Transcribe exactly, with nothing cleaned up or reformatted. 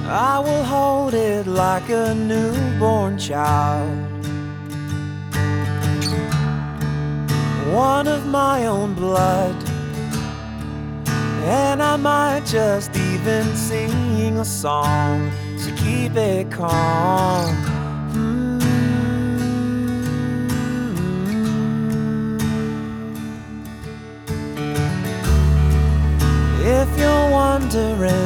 I will hold it like a newborn child, one of my own blood. And I might just even sing a song to keep it calm. Mm. If you're wondering